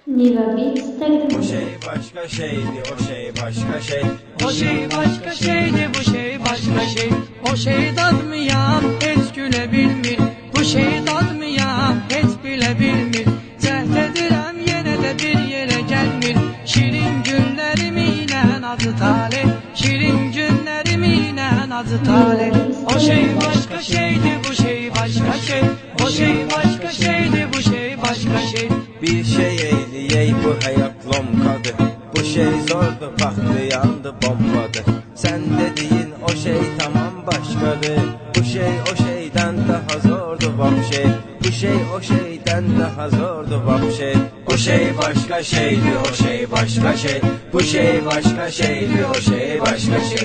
Niva Beats takdim. O şey başka şeydi, o şey başka şey. O şey başka şeydi, bu şey başka şey. O şey dadmayan hiç gülebilmir. Bu şey dadmayan hiç bilebilmir. Cəhd edirəm yenə də bir yerə gəlmir. Şirin günlərimlə adı talih. Şirin günlərimlə adı talih. O şey başka şeydi, bu şey başka şey. O şey başka şeydi, bu şey başka şey. Bir şey eyleyey bu hayat lomkadı. Bu şey zordu, patlayandı, bombadı. Sen dediğin o şey tamam başkadır. Bu şey o şeyden daha zordu vapşe. Bu şey o şeyden daha zordu vapşe. O şey başka şeydi, o şey başka şey. Bu şey başka şeydi, o şey başka şey.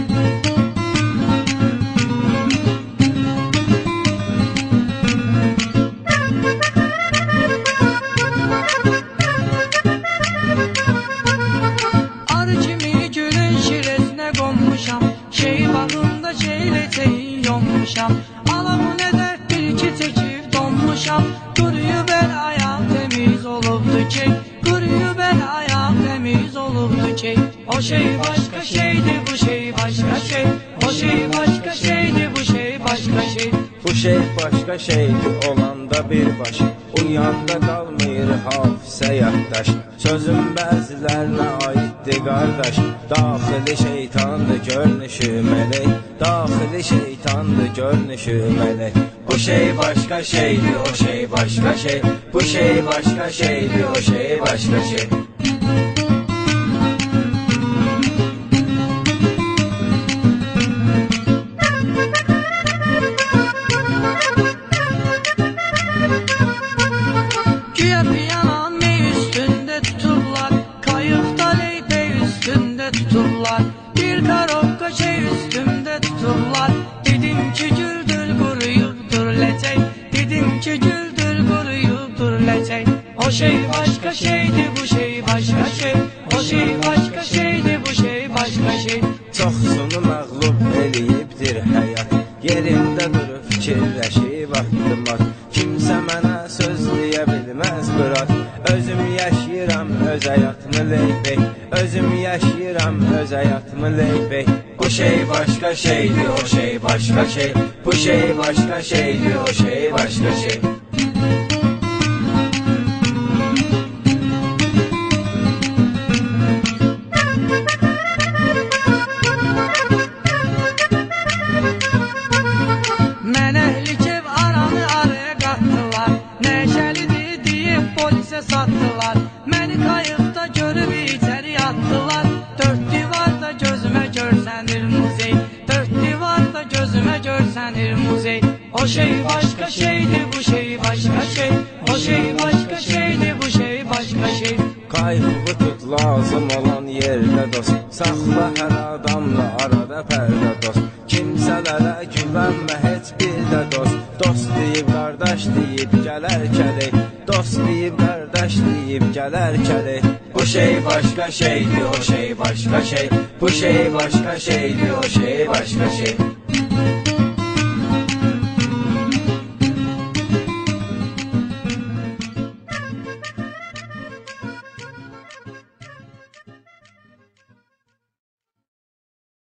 Şey bağında şeyleteyi yonmuşam. Alamı ne dert bir iki çekip donmuşam. Kuruyu ben ayağım temiz olubdu ki. Kuruyu ben ayağım temiz olubdu ki. O şey başka şeydi, bu şey başka şey. O şey başka şeydi, bu şey başka şey. Bu şey başka şeydi, olanda bir baş. Uyanda kalmayır hafıza yaddaş. Sözüm bəzilərlə aiddir qardaş. Daxili şeytandır görünüşü melek. Daxili şeytandır görünüşü melek. Bu şey başka şeydi, o şey başka şey. Bu şey başka şeydi, o şey başka şey. Güya piyanan mi üstünde tuturlar. Kayıkta leype üstünde tuturlar. Bir karokka şey üstümde tuturlar. Dedim ki güldür kuruyupdur lecek. Dedim ki güldür kuruyupdur lecek. O şey başka şeydi, bu şey başka şey. O şey başka şeydi, bu şey başka şey. Çoxsunu məğlub eləyibdir həyat. Yerində durub fikirləşib atdımat. Kimsə mənə söz deyə bilməz bırak. Özüm yaşayıram öz həyatımı leybey. Özüm yaşayıram öz həyatımı leybey. Bu şey başka şeydi, o şey başka şey. Bu şey başka şeydi, o şey başka şey. Mənəhlik ev aranı araya qatdılar. Nəşəlidir deyib polisə satdılar. Məni kayıqda görüb içəri atdılar. Dörd divarda gözümə görsənir muzey. Dörd divarda gözümə görsənir muzey. O şey başka şeydi, bu şey başka şey. O şey başka şeydi, bu şey başka şey. Qayığı tut lazım olan yerdə dost. Saxla hər adamla arada pərdə dost. Kimsələrə güvənmə heç bir də dost. Dost deyib qardaş deyib gələr kələk. Dost deyib qardaş deyib gələr kələk. Bu şey başka şeydi, o şey başka şey. Bu şey başka şeydi, o şey başka şey.